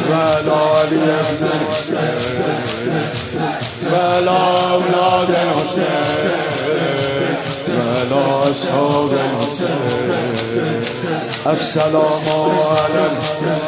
ولا علی ابن الحسین ولا اولاد الحسین ولا اصحاب الحسین السلام علیکم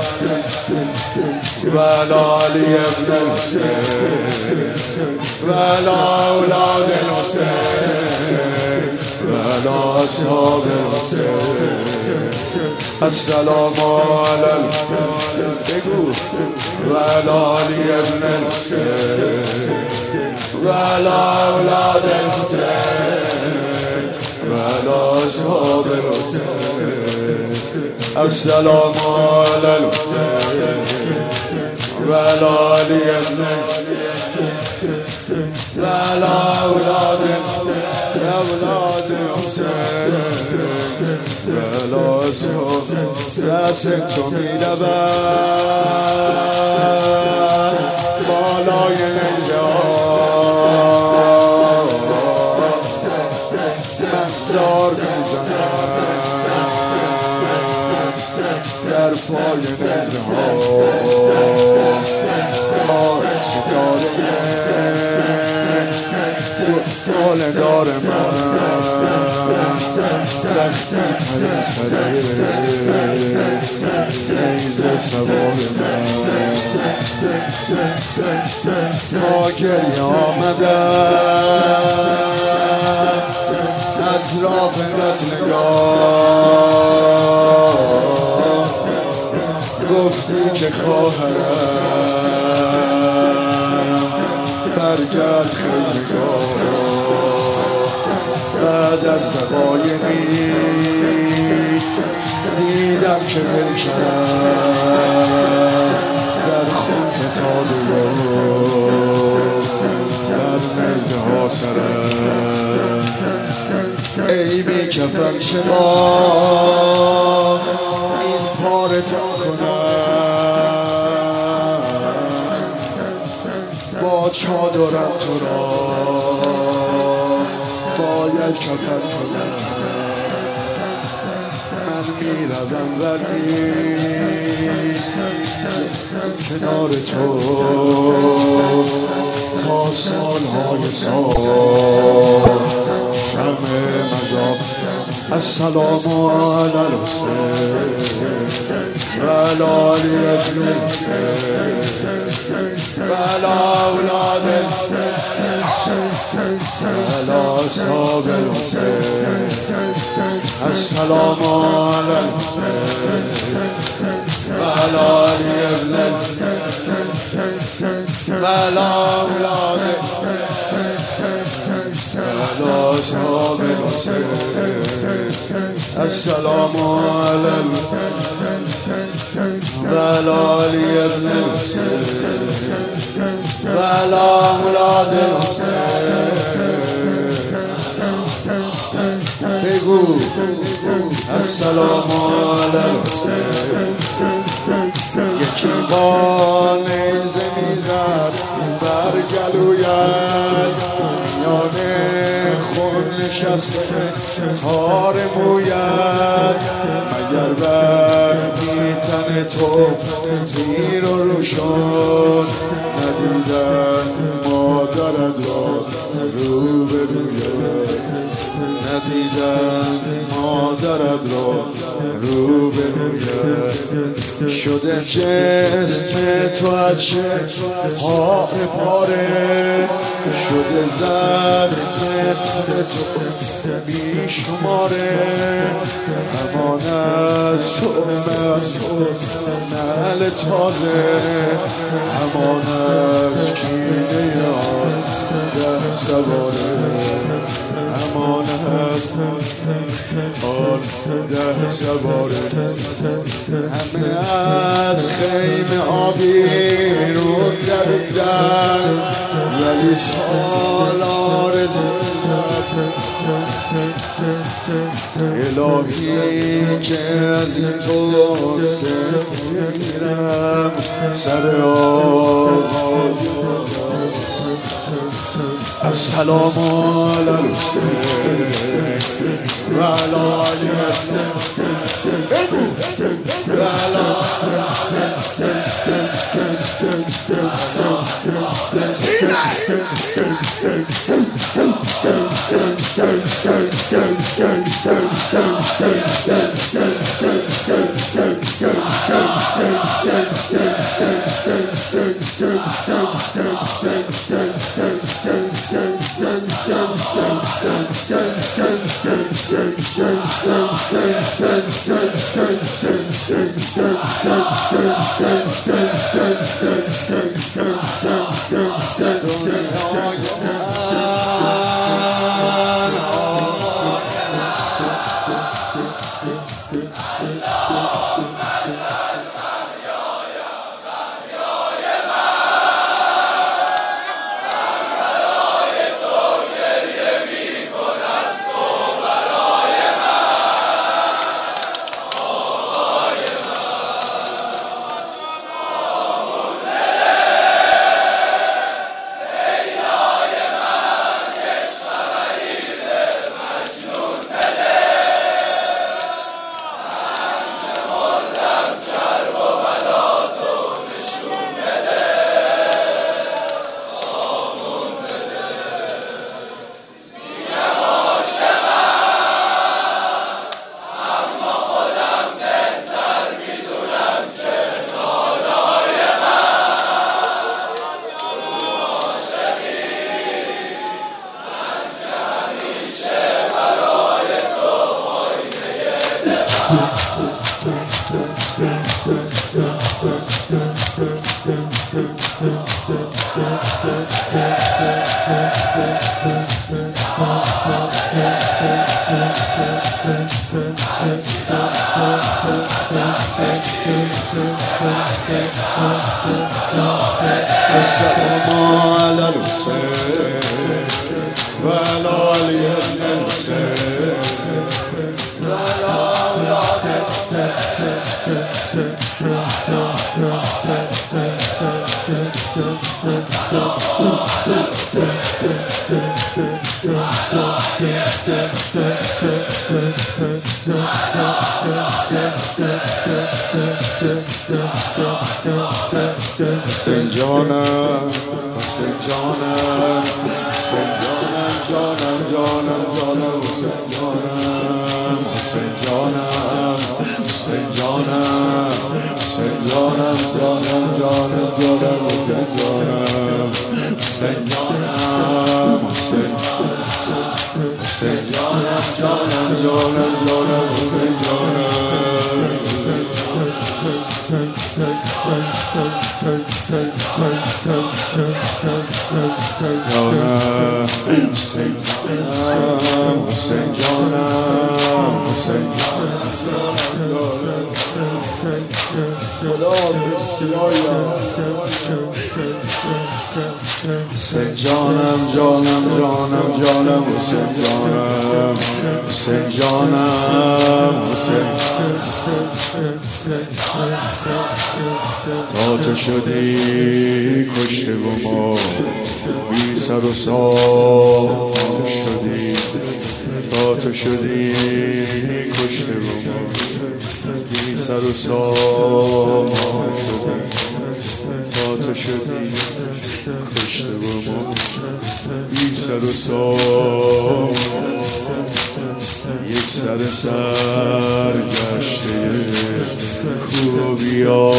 ولا علی ابن الحسین ولا اولاد الحسین ولا اصحاب الحسین السلام علیکم بگو ولا علی ابن الحسین ولا اولاد الحسین ولا اصحاب الحسین السلام علیکم ولا علی ابن الحسین ولا اولاد الحسین ولا اصحاب رأس تو می‌رود بالای نیزه من زار میزنم در پای نیزه ها ستاره سالدار من زخمی ترین سره نیزه سوار من با گریه آمدم اطراف قتلگاه گفتی که خواهرم برگرد خیمگاه بعد از دقایقی دیدم که پیکرم در خون فتاده در نیزه ها سرم ای بی کفن شما این پاره تن کنم با چادرم تو را باید کفن کنم من میروم ولی کنار تو تا سالهای سال شمع مذاب السلام علی الحسین وعلی علی ابن الحسین وعلی اولاد الحسین وعلی اصحاب الحسین السلام علی الحسین وعلی علی ابن الحسین وعلی اولاد وعلی اصحاب الحسین السلام علی وعلی علی ابن الحسین وعلی اولاد الحسین بگو السلام علی الحسین یکی با نیزه میزد بر گلویت میانه خون نشسته تار مویت مگر وقتی تن تو زیر و رو شد ندیدن مادرت را رو به رویت ندیدن مادرت را رو به رویت شده جسم تو از پاره پاره شده زخم تن تو بیشماره همان از سرمه از نعل تازه همان از کینه آن ده سواره همان از آن ده سواره همه از خیمه آبیرون دویدن ولی سالار زیاد الهی که از این قصه میرم سر آقا السلام علی الحسین و علی حسین جانم حسین جانم حسین جانم جانم جانم جانم حسین جانم حسین جانم حسین جانم حسین جانم جانم جانم جانم حسین جانم حسین جانم حسین حسین جانم جانم جانم جانم حسین حسین جانم جانم جانم جانم حسین جانم حسین جانم حسین تا تو شدی کشته و ما بی سر و سام شدی تا تو شدی کشته و ما بی سر و سام شدی تا تو شدی کشته و ما بی سر و سام یک سر گشته خوبیا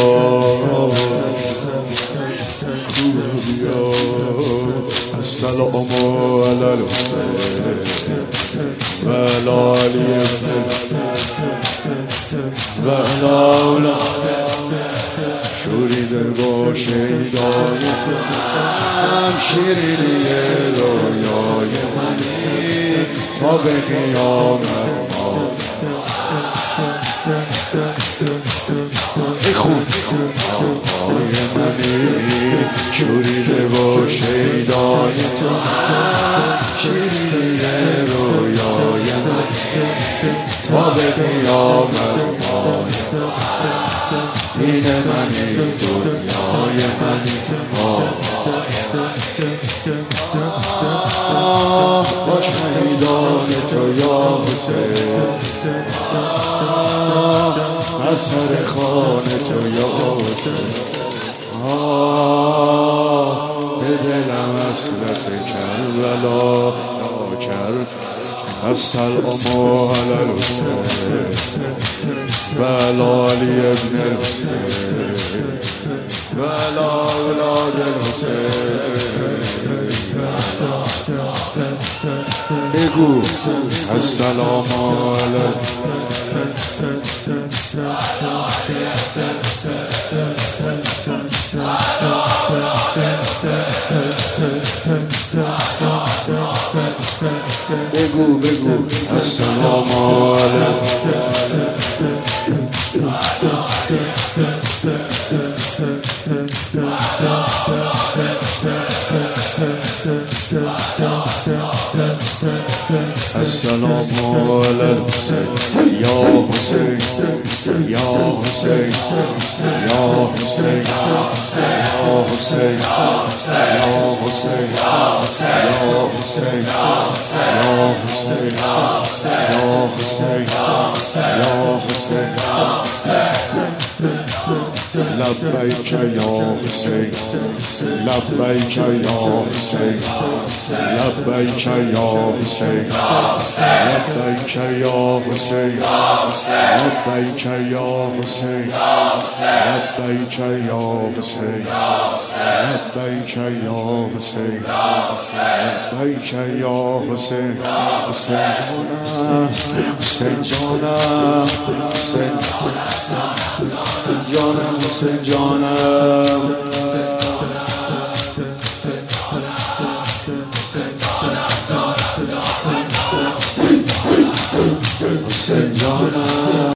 السلام علی الحسین و علی و علی شوریده با شیدای تو هم شیرینی رویای منی تا به قیامت ای خون آقای منی شوریده با شیدای تو هم شیرینی رویای دنیای منی با شهیدان تو یا حسین بر سر خانه تو یا حسین به دلم حسرت کربلا کرد السلام علی الحسین و علی ابن الحسین و اولاد الحسین بگو السلام علی بگو السلام السلام علیکم یا حسین یا حسین یا حسین یا حسین یا حسین یا حسین یا حسین یا حسین یا حسین لبیک یا حسین لبیک یا حسین لبیک یا حسین لبیک یا حسین لبیک یا حسین لبیک یا حسین لبیک یا حسین لبیک یا حسین حسین جانم حسین جانم حسین جانم